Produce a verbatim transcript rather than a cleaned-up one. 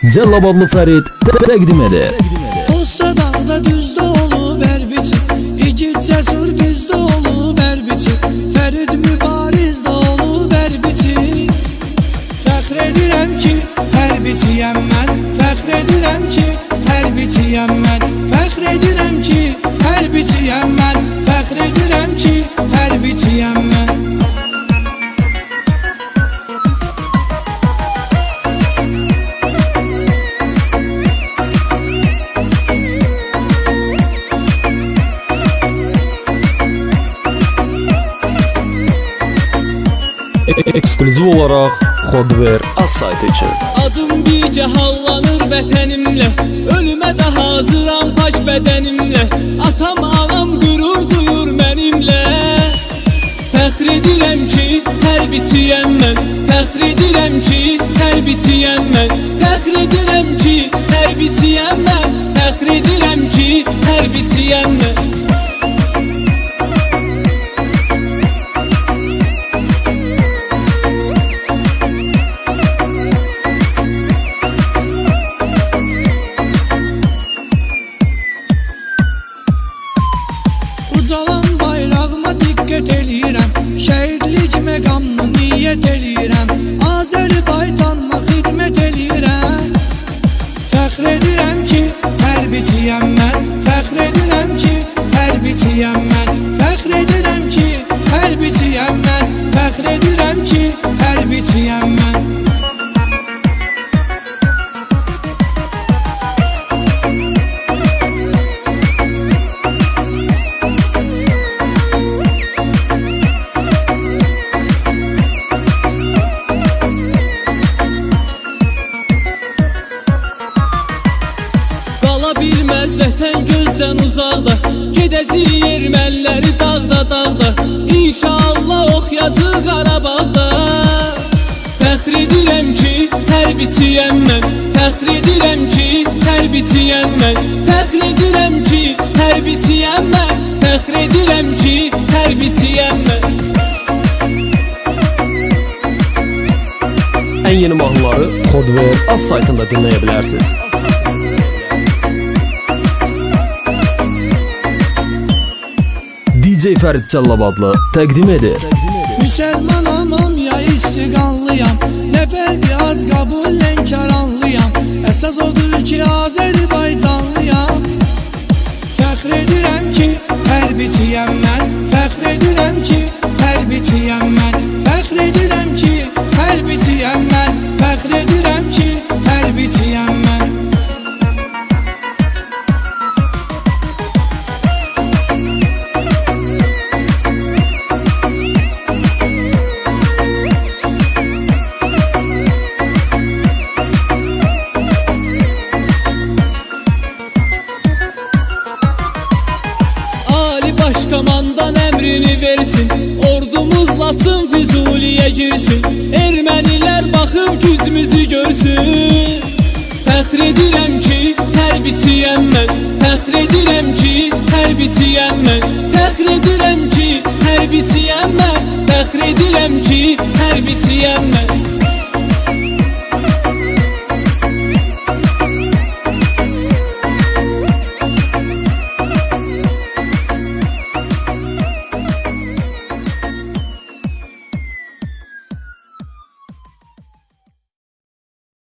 Cəllabadlı Fərid təqdim edir. Dosta dağda düzdə olub hər biçi, igid cəsur bizdə olub hər biçi, Fərid mübarizdə olub hər biçi. Fəxr edirəm ki, hər biçiyəm mən, fəxr edirəm ki, hər biçiyəm mən, fəxr edirəm ki, hər biçiyəm mən, fəxr edirəm ki, hər biçiyəm mən. Ekskluziv olaraq Xodver az saytı üçün. Adım bircə hallanır vətənimlə, ölümə də hazıram paş bədənimlə. Atam anam qürur duyur mənimlə. Fəxr edirəm ki, hərbçiyəm mən, fəxr edirəm ki, hərbçiyəm mən, fəxr edirəm ki, hərbçiyəm mən, fəxr edirəm ki, hərbçiyəm mən. Ucalan bayrağıma diqqət eləyirəm, şəhidlik məqamını niyyət eləyirəm, Azərbaycanıma xidmət eləyirəm. Fəxr edirəm ki, hərbçiyəm mən, fəxr edirəm ki, hərbçiyəm mən, fəxr edirəm ki, hərbçiyəm mən, fəxr edirəm ki, hərbçiyəm mən. Qala bilməz vətən gözdən uzaqda, gedəcək erməniləri dağda dağda, İnşallah oxuyacaq Qarabağda. Fəxr edirəm ki, hərbçiyəm mən, fəxr edirəm ki, hərbçiyəm mən, fəxr edirəm ki, hərbçiyəm mən, fəxr edirəm ki, hərbçiyəm mən. Ən yeni mahnıları Xodver az saytında dinləyə bilərsiniz. D J Fərid Cəllabadlı təqdim edir. Müsəlmanam ya istiqanlıyam, nə fərqi ac qabul lənkaranlıyam, əsas odur ki, Azərbaycanlıyam. Fəxr edirəm ki, hərbçiyəm mən, fəxr edirəm ki, hərbçiyəm mən, fəxr edirəm ki, hərbçiyəm mən, fəxr edirəm ki, hərbçiyəm mən. Başkomandan əmrini versin, ordumuz Laçın Füzuliyə girsin, ermənilər baxıb gücümüzü görsün. Fəxr edirəm ki, hərbçiyəm mən, fəxr edirəm ki, hərbçiyəm mən, fəxr edirəm ki, hərbçiyəm mən, fəxr edirəm ki, hərbçiyəm mən.